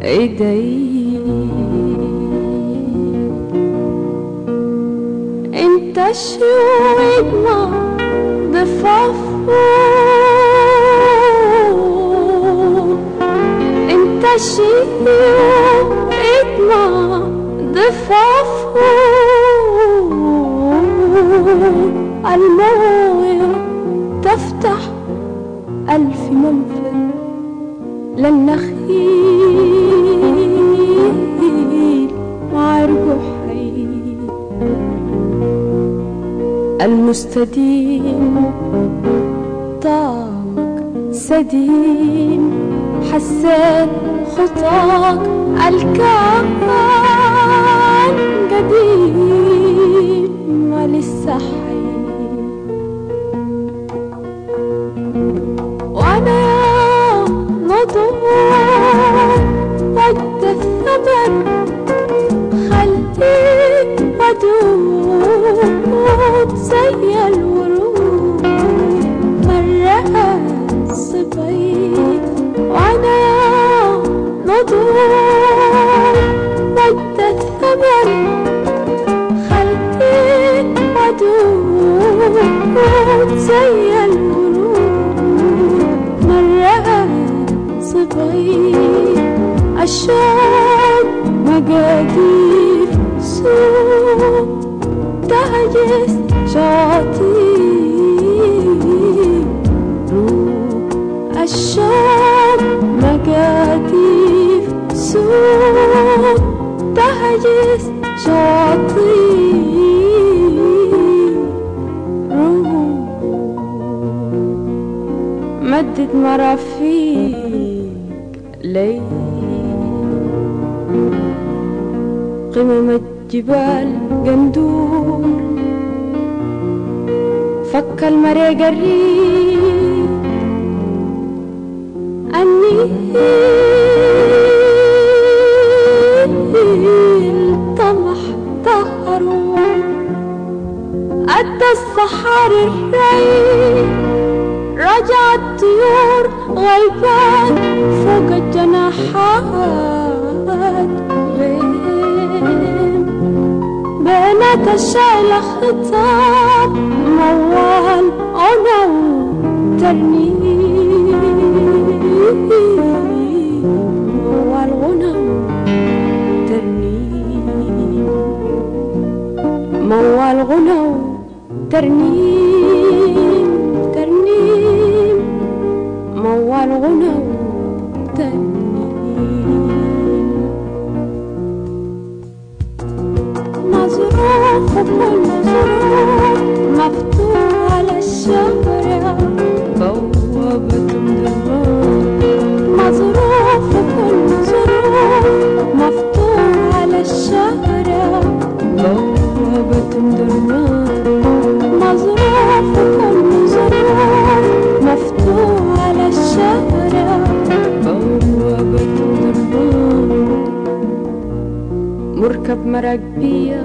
ايدي. انت شوقنا ضفافه، انت شوقنا ضفافه، المويه تفتح ألف منفذ للنخيل وعرقه حي المستديم. طعمك سديم، حسيت خطاك الكان قديم ولسه حي. وانا نضوع وقت الثمن خليك ودود زي الورود مرات صبيت. وانا نضوع وقت الثمن خليك ودود زي الورود مرات صبيت. الشوق مقادير سوق تهجس شاطئ روح. الشوق مقادير سوق تهجس شاطئ روح. مدد مرافيك لي قمم الجبال قندور، فك المريق الريق النيل طمح ظهره أدى الصحاري الريق. رجع الطيور غيبان فوق الجناحات غيم بينات الشايلة خطاب موال عنو ترنيم. موال غنو ترنيم، موال غنو ترنيم ترنيم، موال غنو ترنيم. مظروف وكل ظروف مفتوح على الشارع بوابة دربان. مظروف وكل ظروف مفتوح على الشارع بوابة دربان. مظروف وكل ظروف مفتوح على الشارع بوابة دربان. مركب مراكبية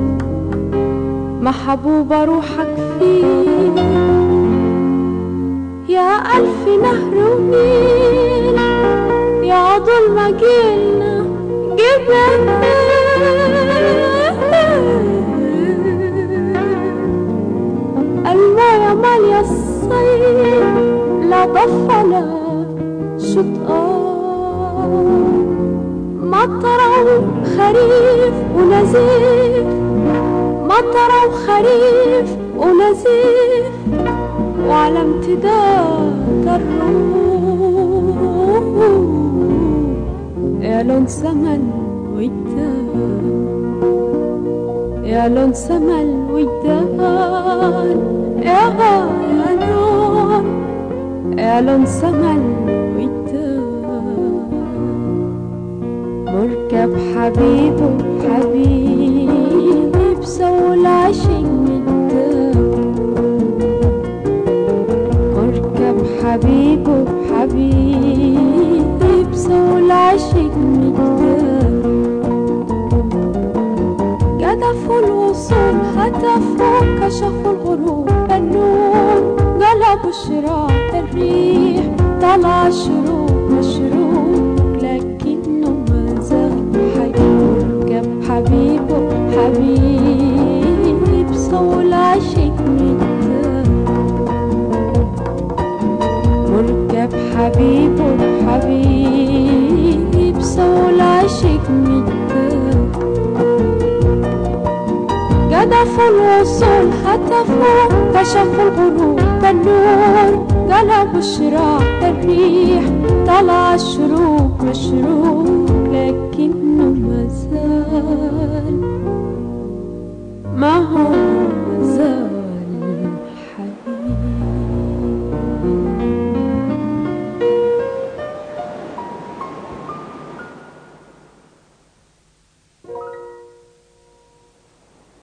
محبوبة روحك فيه يا ألف نهر ونيل يا ظلمة جيلنا جبال. المايه مالية الصيف لا ضفنا شطآن. مطرة وخريف ونزيف، مطرة وخريف ونزيف وعلى امتداد الروح يا لون سما الوجدان. يا لون سما الوجدان يا لون، يا لون سما الوجدان. مركب حبيبه حبيبي بسوى العشق مدام. مركب حبيبه حبيبي بسوى العشق مدام. قذفوا الوصول هتفوا كشفوا الغروب النور قلبوا الشراع الريح طلع شروق مشروق لكنه حبيبه الحبيب سووا العشق مدة جدفوا الوصول هتفوا كشفوا الغروب بالنور قلبوا الشراع الريح طلع الشروق مشروق لكنه مازال ما هو